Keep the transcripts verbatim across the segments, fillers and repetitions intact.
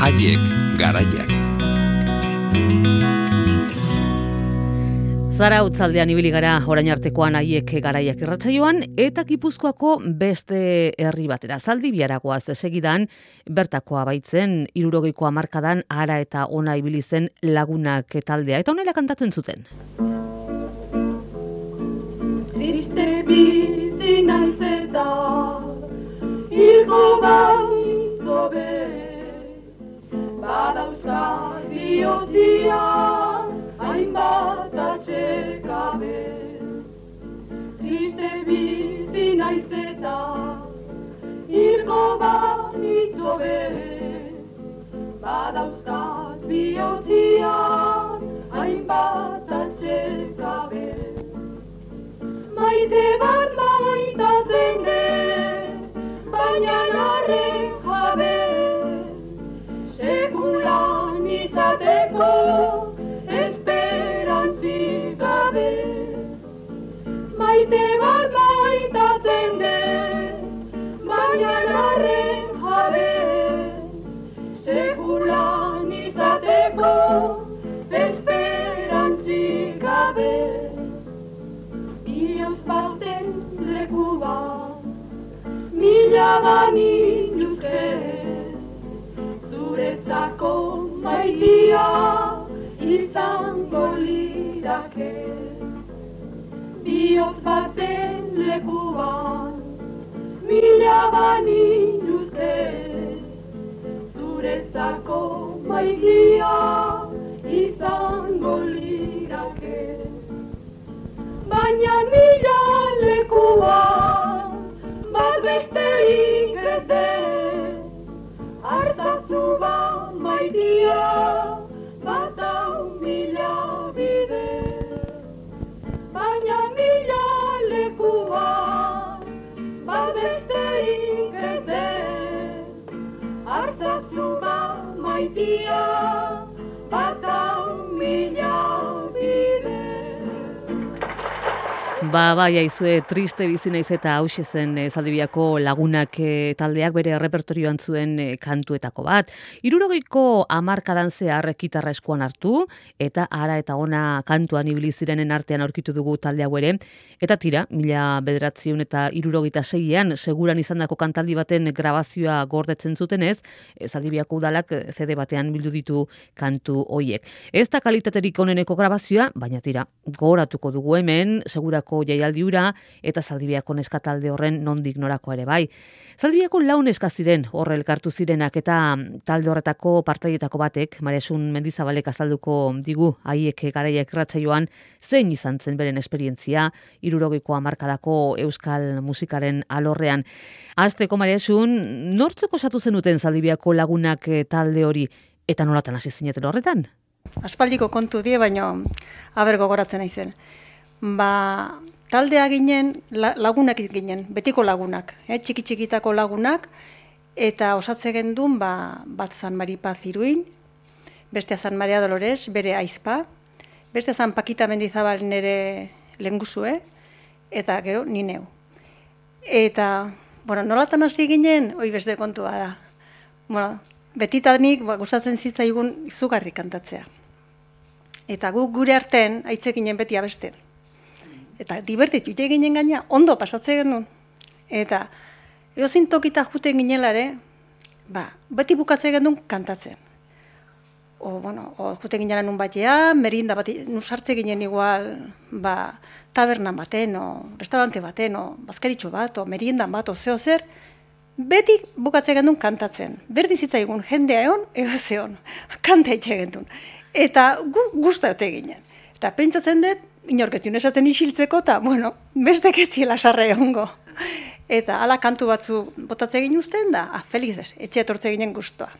Haiek garaiak. Zara utzaldean ibili gara orain artekoan Haiek garaiak irratsaioan eta Gipuzkoako beste herri batera. Zaldibiaragoaz segidan bertakoa baitzen hirurogeiko hamarkadan hara eta ona ibili zen Lagunak taldea eta honela kantatzen zuten. Triste bizi naiz eta hilko baizobe badauzka bihotzian hainbat atxekabe. Triste bizi naiz eta hilko baizobe badauzka bihotzian hainbat atxekabe. Maite bat maitatzen den, baina narren jabe, sekulan izateko esperantzik gabe. Maite bat maitatzen den, baina narren jabe, sekulan izateko esperantzik gabe. Bioz baten leku bat, mila bani luze, zuretzako maitia izango lidake. Bioz baten leku bat, mila bani luze, zuretzako maitia izango lidake. Baina mila lekua, bat besterik ez den, hartazu ba maitia, bat hau mila bide. Baina mila lekua, bat besterik ez den, hartazu ba maitia, bat hau mila bide. Ba, bai, aizue, triste bizi naiz eta hauxe zen e, Zaldibiako Lagunak e, taldeak bere repertorioan zuen e, kantuetako bat. Hirurogeiko hamarkadan zehar gitarra eskuan hartu eta hara eta ona kantuan ibili zirenen artean aurkitu dugu talde hau ere. Eta tira, mila bederatziehun eta hirurogeita seian seguran izandako kantaldi baten grabazioa gordetzen zutenez, e, Zaldibiako udalak C D batean bildu ditu kantu hoiek. Ez da kalitaterik oneneko grabazioa, baina tira, gogoratuko dugu hemen, segurako jaialdi hura eta Zaldibiako neska talde horren nondik norako ere bai. Zaldibiako lau neska ziren horre elkartu zirenak eta talde horretako partaietako batek, Mariasun Mendizabalek azalduko digu Haiek garaiak irratsaioan zein izan zen beren esperientzia hirurogeiko hamarkadako euskal musikaren alorrean. Hasteko Mariasun, nortzuk osatu zenuten Zaldibiako Lagunak talde hori eta nolatan hasi zineten horretan? Aspaldiko kontu die, baino aber gogoratzen naizen. Ba, taldea ginen, la, lagunak ginen, betiko lagunak, eh? txiki-txikitako lagunak, eta osatze gendun, ba, bat San Maripaz Iruin, beste San Maria Dolores, bere aizpa, beste San Pakita Mendizabal nere lengusue, eta gero ni neu. Eta, bueno, nolatan hasi ginen, hoi beste kontua da. Bueno, betitanik ba, gustatzen zitzaigun izugarri kantatzea. Eta guk gure artean aitze ginen beti abesten. Eta divertitu ginen gaina, ondo pasatze genuen. Eta eozin tokita juten ginelare, ba, beti bukatze genuen kantatzen. O, bueno, o juten ginen nun batea, merinda bat, nun sartze ginen igual, ba, tabernan baten, o restaurante baten, o bazkaritxo bat, o merindan bat, o zeo zer, beti bukatze genuen kantatzen. Berdi zitzaigun jendea egon, eo zeon, kanta itxe genuen. Eta gu guzta ote ginen. Eta pentsatzen dut, inorketzun esaten isiltzeko, eta, bueno, beste ketziela sarra egongo. Eta ala kantu batzu botatze egin uzten da, ah, felizes, etxe etortze ginen guztua.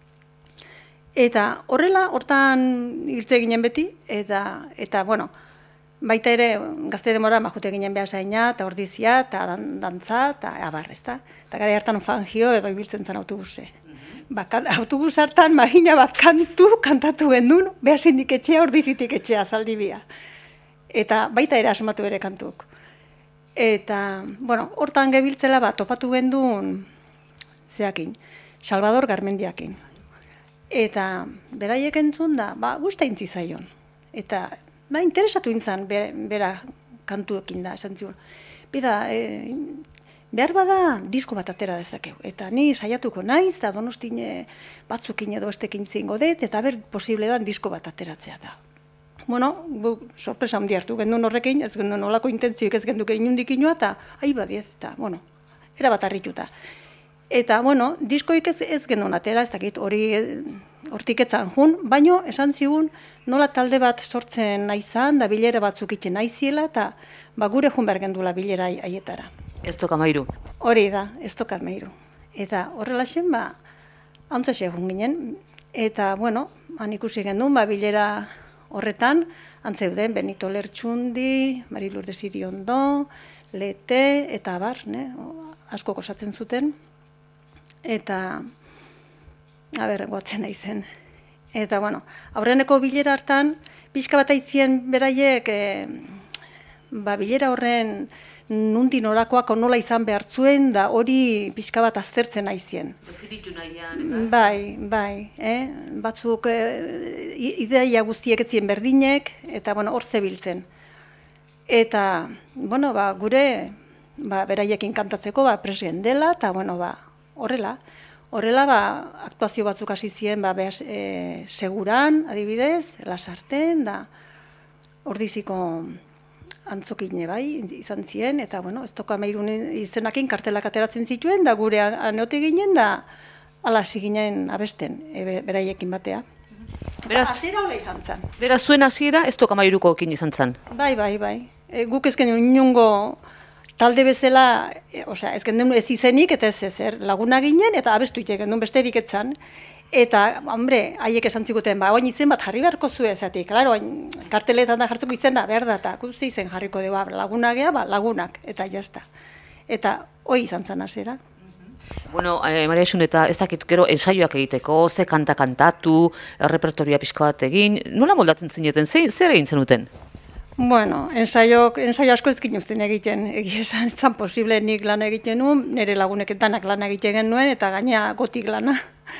Eta horrela, hortan hiltze ginen beti, eta, eta bueno, baita ere, gazte demora, majute ginen behasaina, eta ordizia, eta dan, dantza, eta abar, ezta? Eta gara hartan fangio edo ibiltzen zen autobuse. Ba, autobus hartan magina bat kantu, kantatu gendun, behasindik etxea, ordizitik etxea, Zaldibia. Eta baita ere asmatu ere kantuk. Eta, bueno, hortan gebiltzela bat, topatu gendun, zeakin, Salvador Garmendiakin. Eta beraiek entzun da, ba, guzta intzi zaion. Eta, ba, interesatu intzan, be, bera kantuekin da, esan zion. Bida, e, behar bada disko bat atera dezakeu. Eta ni saiatuko naiz, da Donostine batzukin edo estekin zingo dut, eta ber posible da disko bat ateratzea da. Bueno, gu, sorpresa handi hartu gendun horrekin, ez gendun olako intentzioik ez genduk inundik inoa, eta ahi badiez, eta, bueno, era bat harrituta. Eta, bueno, diskoik ez, ez genuen atera, ez dakit, hori hortik etzan jun, baino esan zigun nola talde bat sortzen naizan, da bilera batzuk itxen naiziela, eta ba, gure jun behar gendula bilera haietara. Ez toka mairu. Hori da, ez toka mairu. Eta horrela zen, ba, hauntzaxe jun ginen, eta, bueno, han ikusi gendun, ba, bilera horretan, antzeuden, Benito Lertxundi, Mari Lourdes Iriondo, Lete, eta abar, ne, asko osatzen zuten, eta, a ber, goatzen naizen. Eta, bueno, aurreneko bilera hartan, pixka bat aitzien beraiek, e, ba, bilera horren nundi norakoak nola izan behartzuen, da hori pixka bat aztertzen aizien. Definitu nahian. Bai, bai, eh? batzuk e, ideia guztiek etzien berdinek, eta, bueno, hor zebiltzen. Eta, bueno, ba, gure, ba, beraiekin kantatzeko, ba, presgen dela, eta, bueno, ba, horrela. Horrela, ba, aktuazio batzuk hasi ziren, ba, behaz, e, seguran, adibidez, lasarten, da, ordiziko antzokine bai, izan ziren, eta, bueno, ez toka mairun izenakin kartelak ateratzen zituen, da gure aneote ginen, da, ala hasi ginen abesten, e, beraiekin batea. Beraz, hasiera hola izan zen. Beraz, zuen hasiera ez toka mairukoekin izan zen. Bai, bai, bai. E, guk ezken inungo talde bezala, e, osea, ez gendun ez izenik, eta ez ezer, laguna ginen, eta abestu ite gendun besterik etzan. Eta, hombre, haiek esan ziguten, ba, oain izen bat jarri beharko zu ezatik, klaro, oain karteletan da jartzeko izena, behar da, eta guzti izen jarriko dugu, ba, laguna gea, ba, lagunak, eta jazta. Eta, hoi izan zan hasera. Bueno, eh, Maria Xun, eta ez dakit gero ensaioak egiteko, ze kanta kantatu, errepertorioa pixka bat egin, nola moldatzen zineten, ze, zer egin zenuten? Bueno, ensaio, ensaio asko ezkin uzten egiten, egia esan, ez zan posible nik lan egiten nuen, nire laguneketanak lan egiten genuen, eta gaina gotik lana.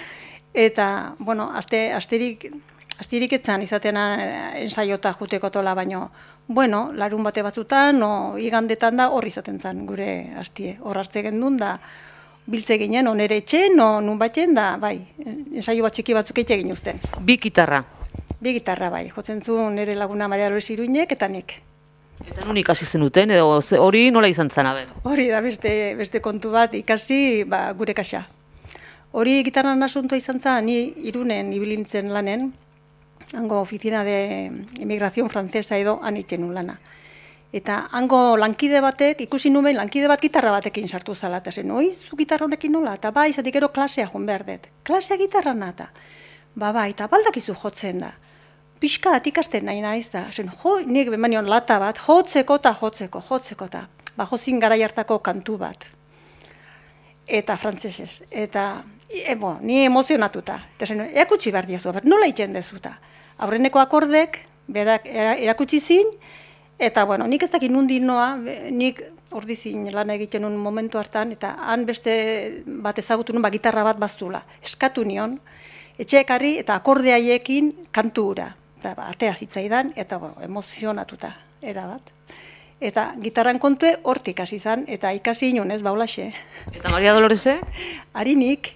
Eta, bueno, aste, asterik, asterik etzan izaten ensaiota juteko tola, baino, bueno, larun bate batzutan, o igandetan da, hor izaten zen gure astie, hor hartze gendun da, biltze ginen, o nere etxen, o nun baten da, bai, ensaio bat txiki batzuk egite egin uzten. Bi gitarra. Bi gitarra, bai, jotzen zu nire laguna Maria Dolores Iruinek, eta nik. Eta nun ikasi zenuten, edo hori nola izan zen, aber? Hori da beste, beste kontu bat ikasi, ba, gure kaxa. Hori gitarran asuntoa izan zen, ni Irunen ibilintzen lanen, hango oficina de emigración francesa edo anitzen lana. Eta hango lankide batek, ikusi numen, lankide bat gitarra batekin sartu zala, eta zen, oi, zu gitarra honekin nola? Eta bai, izatik ero klasea joan behar dut. Klasea gitarra nata. Ba, bai, eta baldakizu jotzen da. Pixka bat ikasten nahi naiz da. Zen, jo, nik bemanion lata bat, jotzeko eta jotzeko, jotzeko eta. Ba, jozin garai hartako kantu bat. Eta frantsesez. Eta, e, bo, ni emozionatuta. Eta zen, erakutsi behar diazu, nola iten dezuta. Aurreneko akordek, berak erakutsi zin, eta, bueno, nik ez dakit nundi noa, nik ordizin lan egiten un momentu hartan, eta han beste bat ezagutu nun, ba, gitarra bat baztula. Eskatu nion, etxeekarri eta akorde haiekin kantu hura. Eta, ba, atea zitzaidan, eta, bueno, emozionatuta, erabat. Eta gitarran kontue hortik hasi izan, eta ikasi inun ez, baulaxe. Eta Maria Dolorese? Harinik.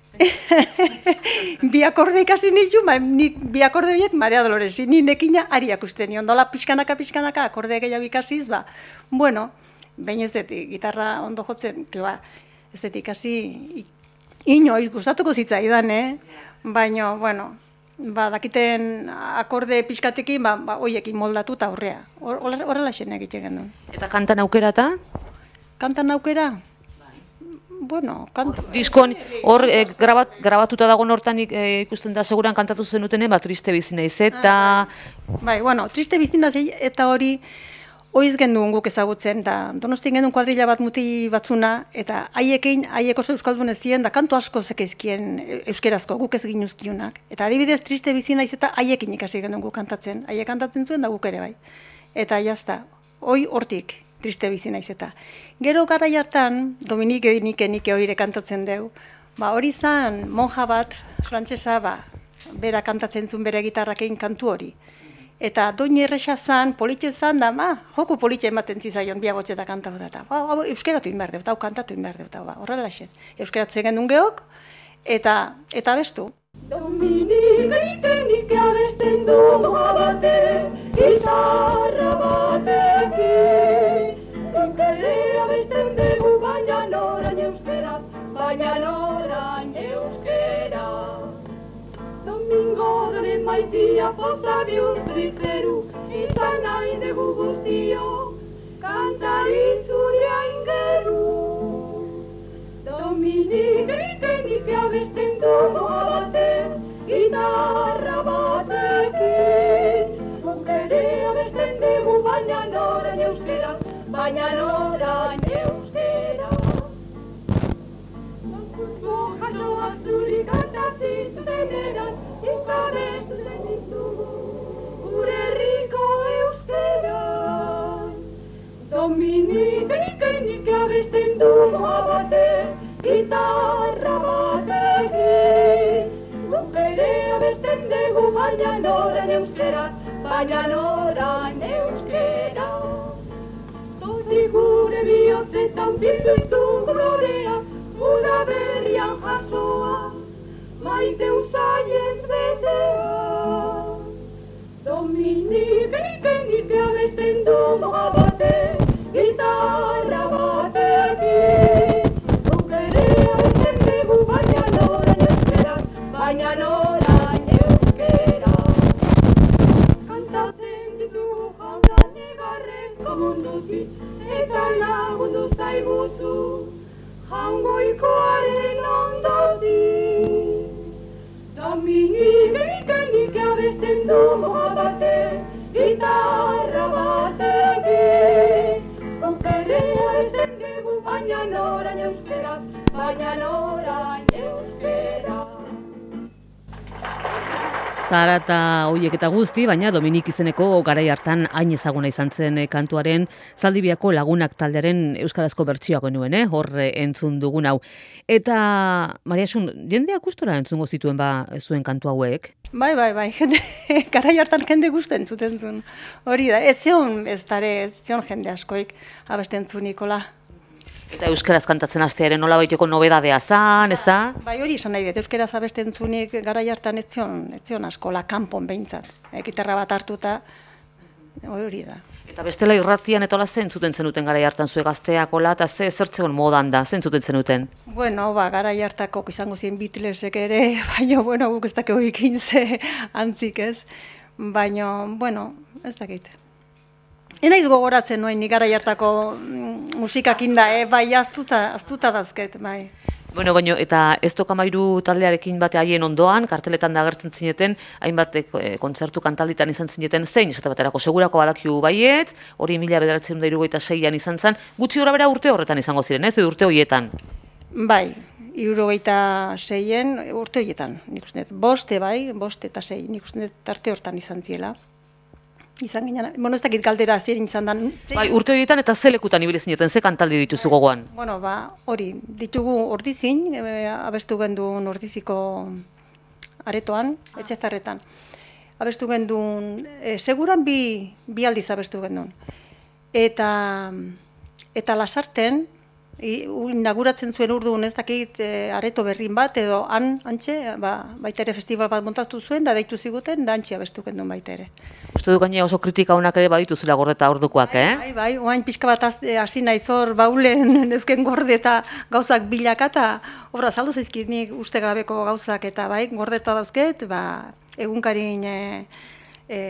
Bi akorde ikasi nitu, nik bi akorde horiek Maria Doloresi, ni nekina ariak uste nion, dola pixkanaka, pixkanaka, akorde gehiago ikasiz, ba, bueno, baina ez dut, gitarra ondo jotzen, que ba, ez dut ikasi, ino, gustatuko zitzaidan, eh? Baina, bueno, ba, dakiten akorde pixkatekin, ba, ba, oiekin moldatu eta horrea, horrela xen egiten gendun. Eta kantan aukera eta? Kantan aukera? Bueno, kantu. Diskon, hor, e, grabat, grabatuta dago hortan e, ikusten da, seguran kantatu zenutene, ba, Triste bizi naiz eta... Bai, bueno, Triste bizi naiz eta hori, oiz genduen guk ezagutzen, da Donostin genduen kuadrilla bat muti batzuna, eta haiekin, haiek oso euskaldun ez ziren, da kantu asko zekezkien euskerazko, guk ez ginuzkiunak. Eta adibidez, Triste bizi naiz eta haiekin ikasi genduen guk kantatzen, haiek kantatzen zuen da guk ere bai. Eta jazta, hoi hortik. Triste bizi naiz eta. Gero garai hartan, Dominike Nike Nike hori kantatzen dugu, ba hori zan monja bat, frantsesa, ba, bera kantatzen zuen bere gitarrakein kantu hori. Eta doin erresa zan, politxe zan da, ma, joku politxe ematen zizaion biagotxe eta kantatu eta, ba, ba, euskeratu inbar dut, hau kantatu inbar dut, ba, horrela xen. Euskeratzen gendun geok, eta, eta bestu. Dominik egitenik abesten du abate, gitarra batekin. Guk ere abesten dugu baina norain euskeraz, baina norain euskeraz. Domingo dore maitia poza bihurtritzeru, izan nahi dugu guztio, kantari zuria ingeru. Dominik egitenik abesten dugu abate, gitarra batekin. Guk ere abesten dugu baina norain euskeraz, baina norain euskeraz. Nonkurtzo jasoak zuri kantatzen zuteneran, izabestu zen ditugu, gure herriko euskeraz. Dominik egitenik abesten dugu abate, gitarra batekin. Guk ere abesten dugu baina norain euskeraz, baina norain euskeraz. Zori gure bihotzetan bildu ditugu lorea, udaberrian jasoa, maite usaiez betea. Dominik egitenik abesten dugu abate, gitarra batekin. Guk ere abesten dugu baina norain euskeraz, baina norain euskeraz. Kantatzen ditugu jauna negarrezko mundutik, eta lagundu zaiguzu, jaungoikoaren ondotik. Dominik egitenik abesten dugu abate, gitarra batekin. Guk ere abesten dugu baina norain euskeraz, baina norain euskeraz. Zara eta hoiek eta guzti, baina Dominik izeneko garai hartan hain ezaguna izan zen kantuaren Zaldibiako Lagunak taldearen euskarazko bertsioa genuen, eh? Hor entzun dugun hau. Eta, Mariasun, jendeak gustora entzungo zituen ba zuen kantu hauek? Bai, bai, bai, jende, garai hartan jende guztien zuten zuen. Hori da, ez zion, ez dare, ez zion jende askoik abesten zuen Nikola. Eta euskaraz kantatzen hastearen nola baiteko nobedadea zan, ez da? Bai, hori esan nahi dut, euskaraz abesten zunik garai hartan ez zion, ez zion askola kanpon behintzat. E, gitarra bat hartuta, hori da. Eta bestela irratian eta hola zen zuten zenuten garai hartan zue gazteak hola, eta ze zertzegon modan da, zen zuten zenuten? Bueno, ba, garai hartako izango zien Beatlesek ere, baina, bueno, guk ez dakegu ikin ze antzik ez. Baina, bueno, ez dakit. Enaiz gogoratzen noen ni garai hartako mm, musikakin da, eh? Bai, aztuta, aztuta dauzket, bai. Bueno, baino, eta ez tokamairu taldearekin bate haien ondoan, karteletan da agertzen zineten, hainbat e, kontzertu kantalditan izan zineten zein, esate baterako segurako badakiu baiet, hori mila bederatzen da hirurogeita seian izan zen, gutxi gora bera urte horretan izango ziren, ez, edo urte horietan? Bai, hirurogeita seien urte horietan, nik uste dut, boste bai, bost eta sei, nik uste dut arte hortan izan ziela. Izan ginen, bueno, ez dakit galdera zein izan dan. Bai, urte horietan eta ze lekutan ibili zineten, ze kantaldi dituzu gogoan? Bueno, ba, hori, ditugu Ordizin, e, abestu gendun Ordiziko aretoan, etxezarretan. Abestu gendun, e, seguran bi, bi aldiz abestu gendun. Eta, eta Lasarten, inauguratzen zuen urduan ez dakit e, areto berrin bat, edo han, antxe, ba, baita ere festival bat montatu zuen, da deitu ziguten, da antxe abestu gendun baita ere. Uste du gainera oso kritika honak ere badituzula Gordeta ordukoak, eh? Bai, bai, oain pixka bat hasi naiz hor baulen eusken Gordeta gauzak bilaka eta obra saldu zaizkit nik uste gabeko gauzak eta bai, Gordeta dauzket, ba, egunkarin e, e,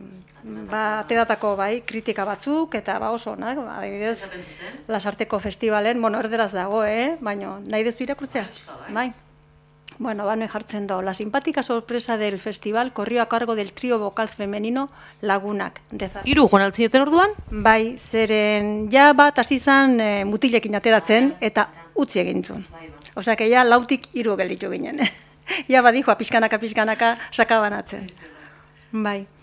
ba, ateratako bai, kritika batzuk eta ba oso onak, ba, adibidez, Lasarteko festivalen, bueno, erderaz dago, eh? Baina nahi dezu irakurtzea? Bai. Bueno, bano jartzen do. La simpática sorpresa del festival corrió a cargo del trío vocal femenino Lagunak. Hiru joan altzineten orduan? Bai, zeren ja bat hasi zan e, mutilekin ateratzen eta utzi egin zuen. Osea, que ja lautik hiru gelditu ginen. Ja badijoa pixkanaka pixkanaka sakabanatzen. Bai.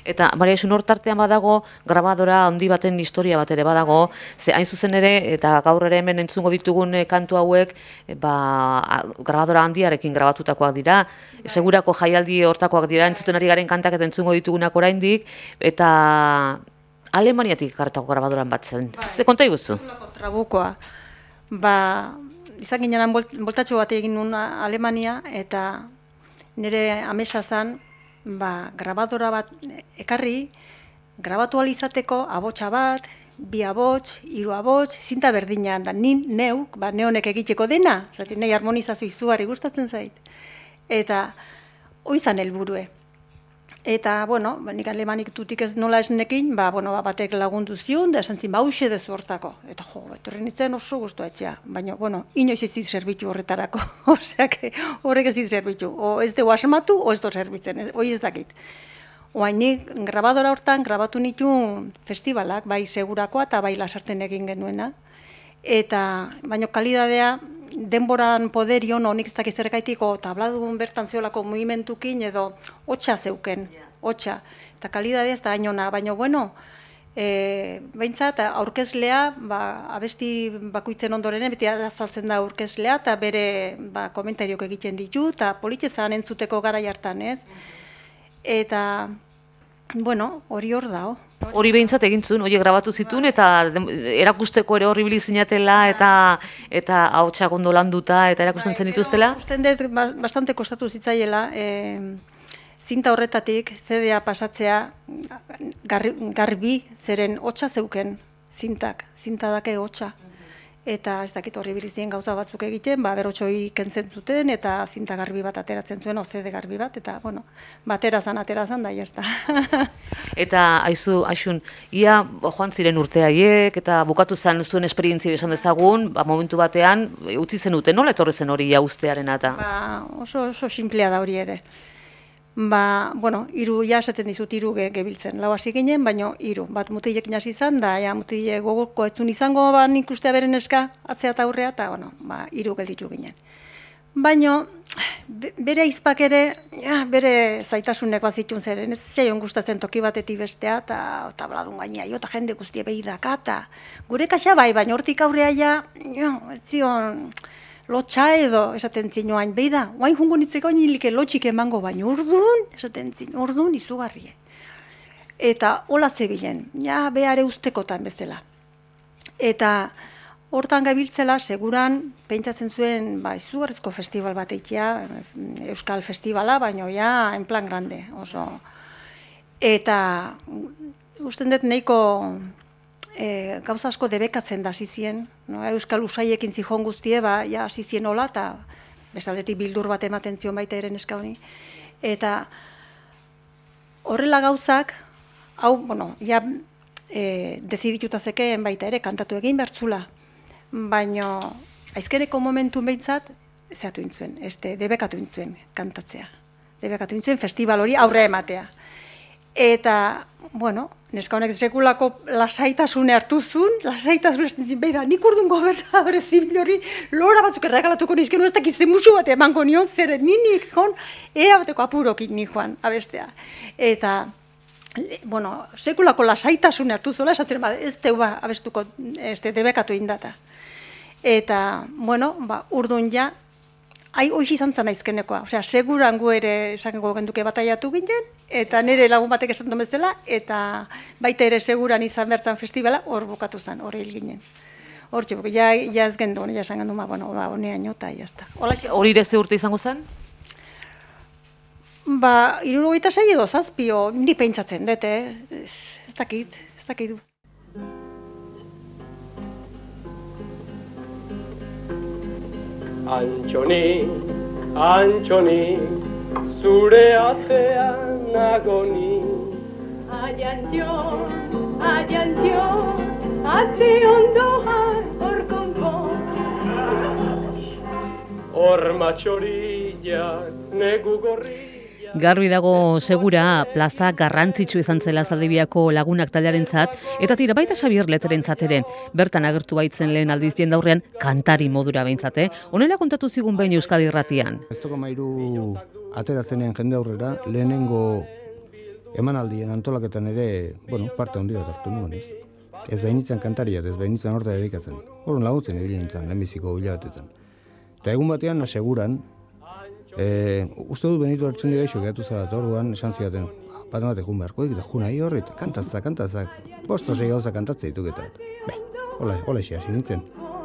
Eta Maria Isun hortartean badago grabadora handi baten historia bat ere badago, ze hain zuzen ere eta gaur ere hemen entzungo ditugun kantu hauek ba, grabadora handiarekin grabatutakoak dira. Segurako jaialdi hortakoak dira entzuten ari garen kantak eta entzungo ditugunak oraindik eta Alemaniatik ekarritako grabadoran bat zen. Ze konta iguzu? Trabukoa. Ba, izan ginen boltatxo bat egin nuen Alemania eta nire amesa zen ba, grabadora bat ekarri, grabatu alizateko abotsa bat, bi abots, hiru abots, zinta berdinean da, nin, neuk, ba, neonek egiteko dena, zati nahi harmonizazio izugarri gustatzen zait. Eta, oizan helburue. Eta, bueno, ba, nik alemanik tutik ez nola esnekin, ba, bueno, ba, batek lagundu zion, da esan zin, ba, hause dezu hortako. Eta, jo, etorri nintzen oso guztua etxea. Baina, bueno, inoiz ez zit zerbitu horretarako. Oseak, horrek ez zit zerbitu. O ez dugu asmatu, o ez do zerbitzen. Hoi ez dakit. Oain nik, grabadora hortan, grabatu nitu festivalak, bai segurakoa eta bai lasarten egin genuena. Eta, baina kalidadea, denboran poderion, honik ez dakiz zergaitiko, tabladun bertan zeolako mugimentukin edo hotxa zeuken, hotxa. Eta kalidadea ez da hainona, baina bueno, e, behintzat aurkezlea, ba, abesti bakoitzen ondoren, beti azaltzen da aurkezlea, eta bere ba, komentariok egiten ditu, eta politezan entzuteko garai hartan, ez? Eta, bueno, hori hor dao. Hori behintzat egin zuen, hori grabatu zituen eta erakusteko ere horri zinatela eta eta ahotsak ondo landuta eta erakusten zen dituztela? Usten dut bastante kostatu zitzaiela, e, zinta horretatik C D A pasatzea garbi, garbi zeren hotsa zeuken zintak, zinta dake hotsa. Eta ez dakit horri bilizien gauza batzuk egiten, ba, berotxoi kentzen zuten, eta zinta garbi bat ateratzen zuen, o C D garbi bat, eta, bueno, baterazan, aterazan, da, jazta. Eta, aizu, Asun, ia joan ziren urteaiek, eta bukatu zen zuen esperientzia esan dezagun, ba, momentu batean, utzi zen duten, nola etorri zen hori ja ustearen eta? Ba, oso, oso simplea da hori ere. Ba, bueno, hiru ja esaten dizut hiru ge, gebiltzen. Lau hasi ginen, baino hiru. Bat mutilekin hasi izan da, ja mutile gogoko etzun izango ba nik ustea beren eska atzea eta aurrea eta bueno, ba hiru gelditu ginen. Baino be, bere aizpak ere, ja, bere zaitasunek bazitun zeren, ez zaion gustatzen toki batetik bestea eta tabladun gainea jo ta jende guztie beidaka ta gure kaxa bai, baina hortik aurrea ja, jo, ez zion lotxa edo, esaten zin oain, beida, oain jungo nitzeko nilike lotxik emango baino, urdun, esaten zin, urdun izugarrie. Eta hola zebilen, ja, behare ustekotan bezala. Eta hortan gabiltzela, seguran, pentsatzen zuen, ba, izugarrizko festival bat eitea, Euskal Festivala, baino ja, en plan grande, oso. Eta, usten dut nahiko E, gauza asko debekatzen da zizien, no? Euskal Usaiekin zijon guztie, ba, ja, zizien hola, eta bestaldetik bildur bat ematen zion baita eren eska honi. Eta horrela gauzak, hau, bueno, ja, e, dezidituta zekeen baita ere, kantatu egin bertzula, baino, aizkereko momentu behintzat, zehatu intzuen, este, debekatu intzuen kantatzea. Debekatu intzuen festival hori aurre ematea. Eta, bueno, neska honek sekulako lasaitasune hartu zuen, lasaitasune esten zin, beira, nik urdun gobernadore zibil hori lora batzuk erregalatuko nizkenu, ez dakiz zemusu bat emango nion, zeren ninik hon, ea bateko apurokin ni joan, abestea. Eta, bueno, sekulako lasaitasune hartu zuela, esatzen, ba, ez teu ba, abestuko, ez te debekatu indata. Eta, bueno, ba, urdun ja, hai, hoiz izan zan aizkenekoa, osea, seguran gu ere esango genduke bataiatu ginen, eta nire lagun batek esan bezala, eta baita ere seguran izan bertzan festivala, hor bukatu zen, hor hil ginen. Hor txipuk, ja, ja ez gendu, ja esan gendu, ma, bueno, ba, honean jota, jazta. Hori ere ze urte izango zen? Ba, hirurogeita sei edo zazpio, ni pentsatzen dut, eh? Ez, ez dakit, ez dakit du. Antxoni, Antxoni, zure atzean agoni. Ai, Antxon, ai, Antxon, atze ondoan hor konpon. Hor matxorillak, negu gorri. Garbi dago segura plaza garrantzitsu izan zela Zaldibiako lagunak taldearentzat eta tira baita Xabier Leterentzat ere. Bertan agertu baitzen lehen aldiz jendaurrean kantari modura behintzate. Honela kontatu zigun behin Euskadi Irratian. Ez toko mairu atera zenean jende aurrera, lehenengo emanaldien antolaketan ere, bueno, parte handi bat hartu nuen, ez? Ez behin kantaria, ez behin itzan horta dedikatzen. Horren laguntzen ibili nintzen, lehenbiziko hilabetetan. Eta egun batean, aseguran, e, uste dut Benito Artxundi gaixo gehatu zara, eta orduan esan zidaten, bat ematek jun beharko, eta juna hi horret, kantatzak, kantatzak, bosto zei gauza kantatzea dituk eta, be, hola, hola esi hasi nintzen.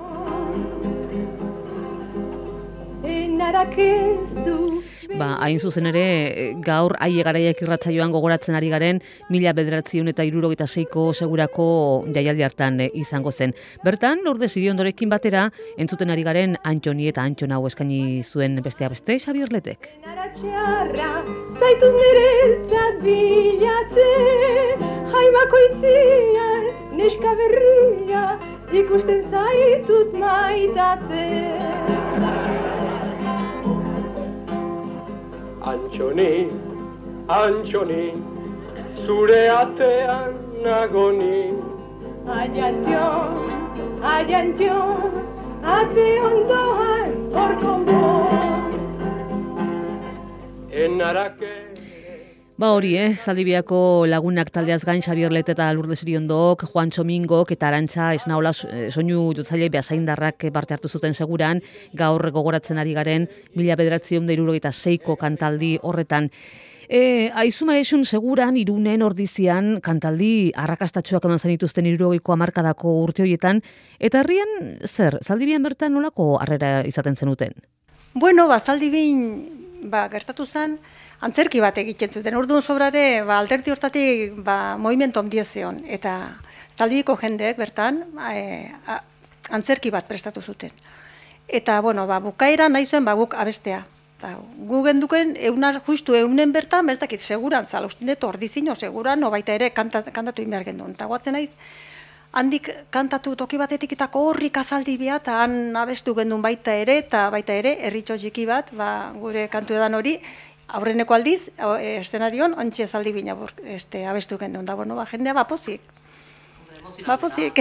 Ba, hain zuzen ere, gaur aie garaiak irratsaioan gogoratzen ari garen mila bederatziehun eta hirurogeita seiko segurako jaialdi hartan izango zen. Bertan, Lourdes Iriondorekin batera, entzuten ari garen Antxoni eta Antxon hau eskaini zuen besteak beste Xabier Letek. Zaitut niretzat bilatzen, jaimako itzian, neska berria, ikusten zaitut maitatzen. Antxoni, Antxoni, zure atean nagoni. Ai, Antxon, ai, Antxon, ate ondoan horkongo. Enarake... Ba hori, eh? Zaldibiako lagunak taldeaz gain Xabier Let eta Lourdes Iriondok, Juan Txomingok eta Arantxa Esnaola soinu jotzaile beasaindarrak parte hartu zuten seguran, gaur gogoratzen ari garen mila bederatziehun eta hirurogeita seiko kantaldi horretan. E, Aizumaresun seguran Irunen Ordizian kantaldi arrakastatxoak eman zenituzten hirurogeiko hamarkadako urte horietan, eta herrian zer, Zaldibian bertan nolako harrera izaten zenuten? Bueno, ba, Zaldibin ba, gertatu zen, antzerki bat egiten zuten. Orduan sobrare, ba, alterti hortatik ba, movimentu ondia zeon. Eta Zaldibiko jendeek bertan e, a, antzerki bat prestatu zuten. Eta, bueno, ba, bukaera nahi zuen ba, guk abestea. Ta, gu genduken, eunar, justu eunen bertan, ez dakit, seguran, zala, uste dut Ordizino, seguran, no baita ere kanta, kantatu inbehar gendun. Eta guatzen naiz, handik kantatu toki batetik eta horrik Zaldibia, eta han abestu gendun baita ere, eta baita ere, herritxo txiki bat, ba, gure kantu edan hori, aurreneko aldiz, estenarion, ontsi Zaldibin este, abestu gendun. Da, bueno, ba, jendea bapozik. Bapozik.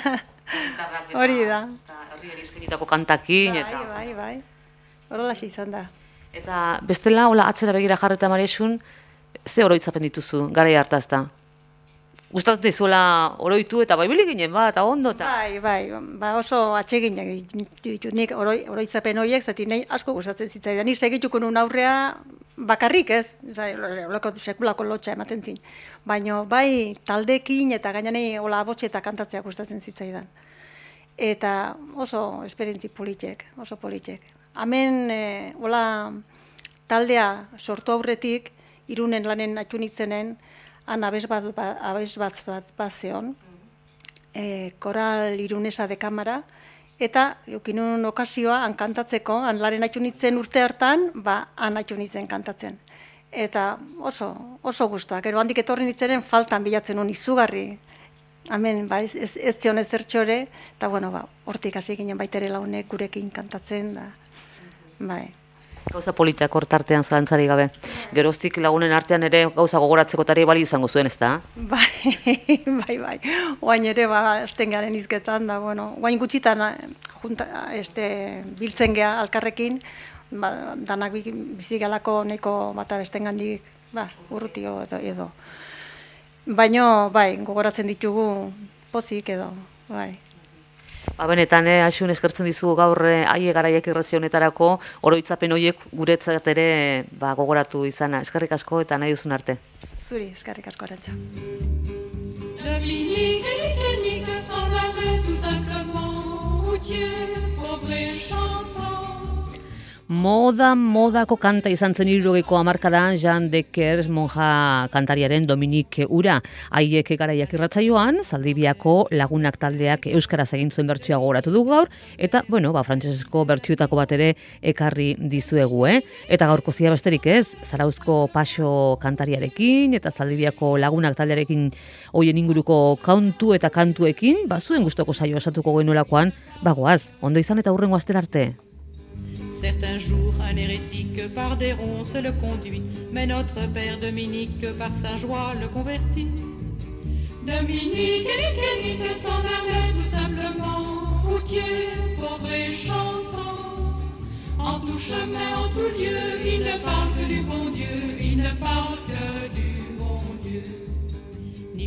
Hori da. Eta herri erizkenitako kantakin, eta... Bai, bai, bai. Horola izan da. Eta bestela, hola atzera begira jarreta Mariesun, ze oroitzapen dituzu, garai hartaz da? Gustatzen dizuela oroitu eta baibili ginen bat, eta ondo eta... Bai, bai, ba oso atseginak ditut nik oroi, oroitzapen horiek, zati nahi asko gustatzen zitzaidan. Nik segituko nun aurrea bakarrik ez, olako sekulako lotxa ematen zin. Baina bai taldekin eta gainanei hola abotxe eta kantatzea gustatzen zitzaidan. Eta oso esperientzi politek, oso politek. Hemen, e, hola, taldea sortu aurretik, Irunen lanen atxunitzenen, han abes bat, abes bat, bat, bat zeon, e, koral Irunesa de kamara, eta eukinun okazioa han kantatzeko, han laren atxunitzen urte hartan, ba, han atxunitzen kantatzen. Eta oso, oso guztuak, gero handik etorri nitzenen faltan bilatzen hon izugarri. Hemen, ba, ez, ez, ez zion ez zertxore, eta bueno, ba, hortik hasi ginen baitere launek gurekin kantatzen, da, bai. Gauza politak hortartean zalantzari gabe. Geroztik lagunen artean ere gauza gogoratzeko tari bali izango zuen, ez da? Bai, bai, bai. Oain ere, ba, esten garen izketan, da, bueno, oain gutxitan junta, este, biltzen gea alkarrekin, ba, danak bizigalako neko bata besten gandik, ba, urrutio edo, edo. Baina, bai, gogoratzen ditugu pozik edo, bai. Ba, benetan, eh, Asun eskertzen dizugu gaur eh, aie garaiak irrazionetarako oroitzapen horiek guretzat ere ba, gogoratu izana. Eskerrik asko eta nahi duzun arte. Zuri, eskerrik asko Arantxa. Dominique, Dominique, s'en allait tout simplement, routier, pauvre et chantant. Moda, modako kanta izan zen hirurogeiko hamarkadan Jean Decker monja kantariaren Dominik Ura. Haiek garaiak irratsaioan, Zaldibiako lagunak taldeak euskaraz egin zuen bertsioa gogoratu du gaur, eta, bueno, ba, frantsesezko bertsioetako bat ere ekarri dizuegu, eh? Eta gaurko zia besterik ez, Zarauzko Paxo kantariarekin, eta Zaldibiako lagunak taldearekin hoien inguruko kantu eta kantuekin, ba, zuen gustoko saio osatuko genuelakoan, bagoaz, ondo izan eta hurrengo astera arte. Certains jours, un hérétique par des ronces le conduit, mais notre père Dominique par sa joie le convertit. Dominique, Nique, Nique s'en allait tout simplement, routier, pauvre et chantant. En tout chemin, en tout lieu, il ne parle que du bon Dieu, il ne parle que du bon Dieu.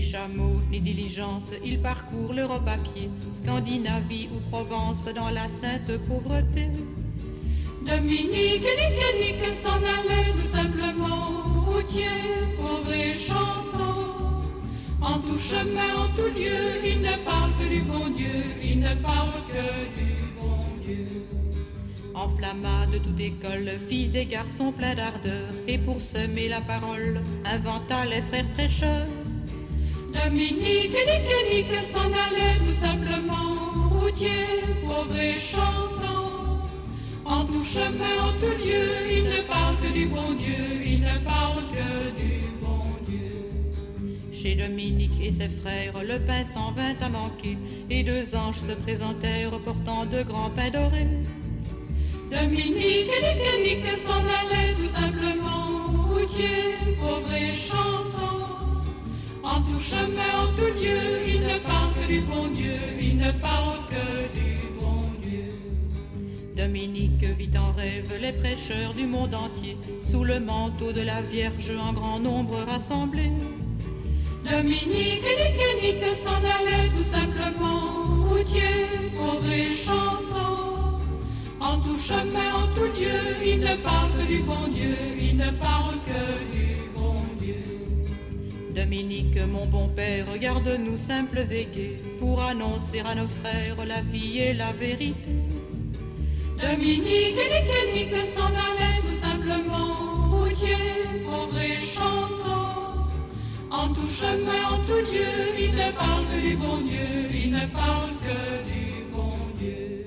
chameau, ni diligence, il parcourt l'Europe à pied, Scandinavie ou Provence dans la sainte pauvreté. Dominique, nique, nique, s'en allait tout simplement, routier, pauvre et chantant. En tout chemin, en tout lieu, il ne parle que du bon Dieu, il ne parle que du bon Dieu. Enflamma de toute école, filles et garçons pleins d'ardeur, et pour semer la parole, inventa les frères prêcheurs. Dominique, nique, nique, s'en allait tout simplement, routier, pauvre et chantant. En tout chemin, en tout lieu, il ne parle que du bon Dieu, il ne parle que du bon Dieu. Chez Dominique et ses frères, le pain s'en vint à manquer, et deux anges se présentèrent portant de grands pains dorés. Dominique, nique, nique, s'en allait tout simplement, routier, pauvre et chantant. En tout chemin, en tout lieu, il ne parle que du bon Dieu, il ne parle que du bon Dieu. Dominique vit en rêve les prêcheurs du monde entier, sous le manteau de la Vierge en grand nombre rassemblés. Dominique, nique, nique, s'en allait tout simplement, routier, pauvre et chantant. En tout chemin, en tout lieu, il ne parle que du bon Dieu, il ne parle que du bon Dieu. Dominique, mon bon père, regarde-nous simples et gais, pour annoncer à nos frères la vie et la vérité. Dominique, nique, nique, s'en allait tout simplement, routier, pauvre et chantant. En tout chemin, en tout lieu, il ne parle que du bon Dieu, il ne parle que du bon Dieu.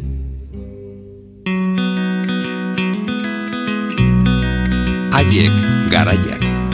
Haiek garaiak.